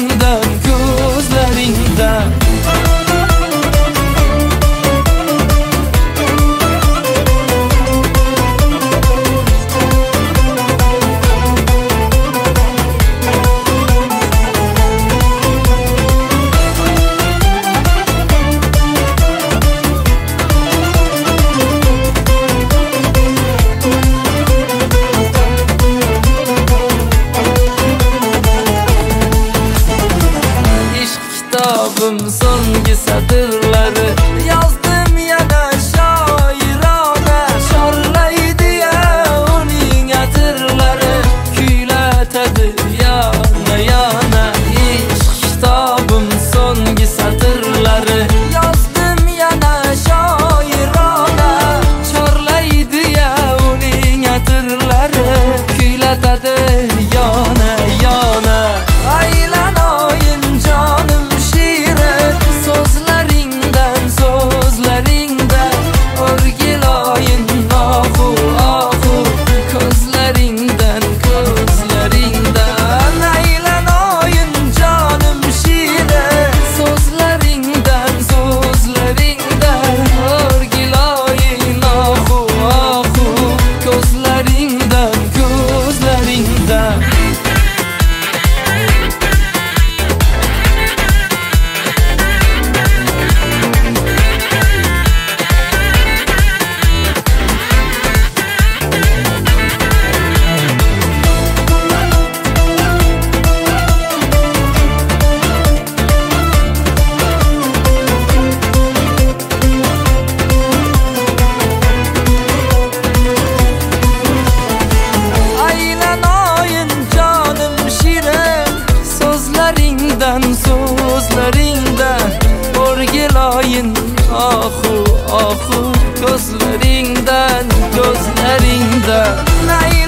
ko'zlaringdan, ko'zlaringdan. Kitobim so'nggi satrlari yozdim yana shoirona, chorlaydi-ya uning atirlari, kuylatadi yana yana. Ishq kitobim so'nggi satrlari yozdim yana shoirona, chorlaydi-ya uning atirlari, kuylatadi yana yana. Aylanoyin jonim shirin, so'zlaringdan, so'zlaringdan. O'rgiloyin ohu, ohu, ko'zlaringdan, ko'zlaringdan. Aylanoyin jonim shirin, so'zlaringdan, so'zlaringdan. O'rgiloyin ohu, ohu, ko'zlaringdan, ko'zlaringdan. So'zlaringdan, o'rgiloyin ohu, ohu, ko'zlaringdan, ko'zlaringdan.